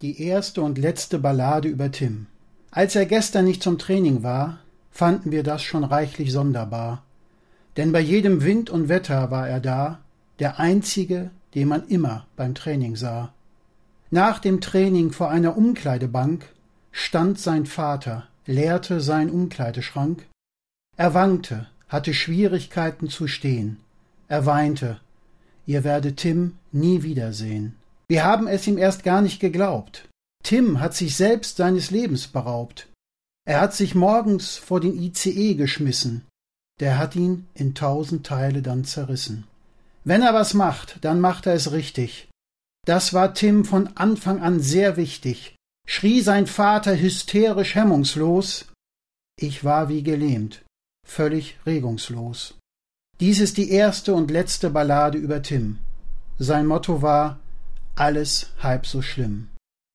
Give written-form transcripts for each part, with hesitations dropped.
Die erste und letzte Ballade über Tim. Als er gestern nicht zum Training war, fanden wir das schon reichlich sonderbar. Denn bei jedem Wind und Wetter war er da, der Einzige, den man immer beim Training sah. Nach dem Training vor einer Umkleidebank stand sein Vater, leerte seinen Umkleideschrank. Er wankte, hatte Schwierigkeiten zu stehen. Er weinte, ihr werdet Tim nie wiedersehen. Wir haben es ihm erst gar nicht geglaubt. Tim hat sich selbst seines Lebens beraubt. Er hat sich morgens vor den ICE geschmissen. Der hat ihn in 1000 Teile dann zerrissen. Wenn er was macht, dann macht er es richtig. Das war Tim von Anfang an sehr wichtig, schrie sein Vater hysterisch hemmungslos. Ich war wie gelähmt, völlig regungslos. Dies ist die erste und letzte Ballade über Tim. Sein Motto war: alles halb so schlimm.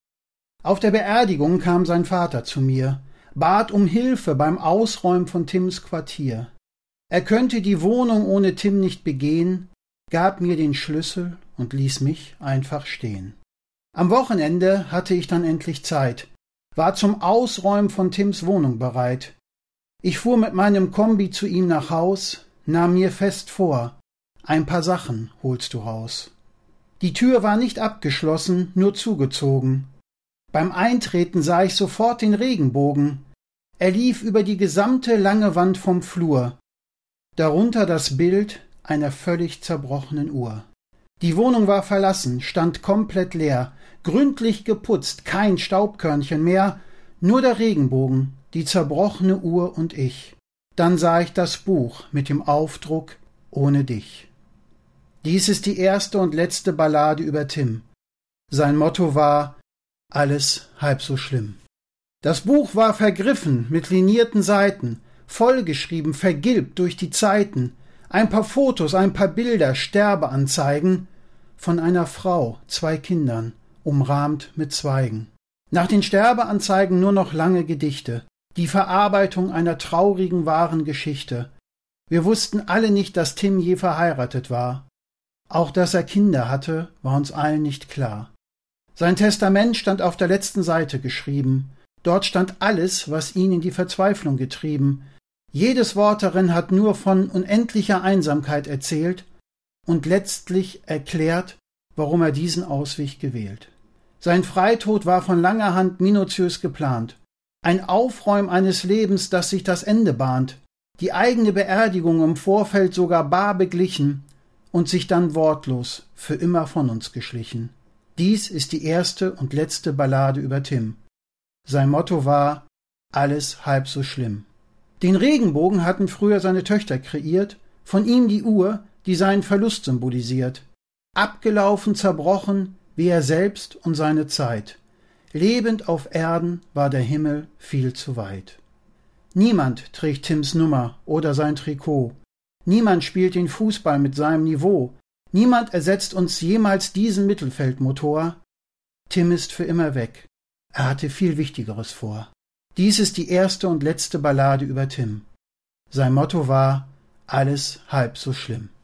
Auf der Beerdigung kam sein Vater zu mir, bat um Hilfe beim Ausräumen von Tims Quartier. Er könnte die Wohnung ohne Tim nicht begehen, gab mir den Schlüssel und ließ mich einfach stehen. Am Wochenende hatte ich dann endlich Zeit, war zum Ausräumen von Tims Wohnung bereit. Ich fuhr mit meinem Kombi zu ihm nach Haus, nahm mir fest vor, ein paar Sachen holst du raus. Die Tür war nicht abgeschlossen, nur zugezogen. Beim Eintreten sah ich sofort den Regenbogen. Er lief über die gesamte lange Wand vom Flur. Darunter das Bild einer völlig zerbrochenen Uhr. Die Wohnung war verlassen, stand komplett leer, gründlich geputzt, kein Staubkörnchen mehr, nur der Regenbogen, die zerbrochene Uhr und ich. Dann sah ich das Buch mit dem Aufdruck »Ohne dich«. Dies ist die erste und letzte Ballade über Tim. Sein Motto war: alles halb so schlimm. Das Buch war vergriffen mit linierten Seiten, vollgeschrieben, vergilbt durch die Zeiten, ein paar Fotos, ein paar Bilder, Sterbeanzeigen von einer Frau, 2 Kindern, umrahmt mit Zweigen. Nach den Sterbeanzeigen nur noch lange Gedichte, die Verarbeitung einer traurigen, wahren Geschichte. Wir wussten alle nicht, dass Tim je verheiratet war. Auch dass er Kinder hatte, war uns allen nicht klar. Sein Testament stand auf der letzten Seite geschrieben. Dort stand alles, was ihn in die Verzweiflung getrieben. Jedes Wort darin hat nur von unendlicher Einsamkeit erzählt und letztlich erklärt, warum er diesen Ausweg gewählt. Sein Freitod war von langer Hand minutiös geplant. Ein Aufräumen eines Lebens, das sich das Ende bahnt. Die eigene Beerdigung im Vorfeld sogar bar beglichen und sich dann wortlos für immer von uns geschlichen. Dies ist die erste und letzte Ballade über Tim. Sein Motto war: alles halb so schlimm. Den Regenbogen hatten früher seine Töchter kreiert, von ihm die Uhr, die seinen Verlust symbolisiert. Abgelaufen, zerbrochen, wie er selbst und seine Zeit. Lebend auf Erden war der Himmel viel zu weit. Niemand trägt Tims Nummer oder sein Trikot. Niemand spielt den Fußball mit seinem Niveau. Niemand ersetzt uns jemals diesen Mittelfeldmotor. Tim ist für immer weg. Er hatte viel Wichtigeres vor. Dies ist die erste und letzte Ballade über Tim. Sein Motto war: alles halb so schlimm.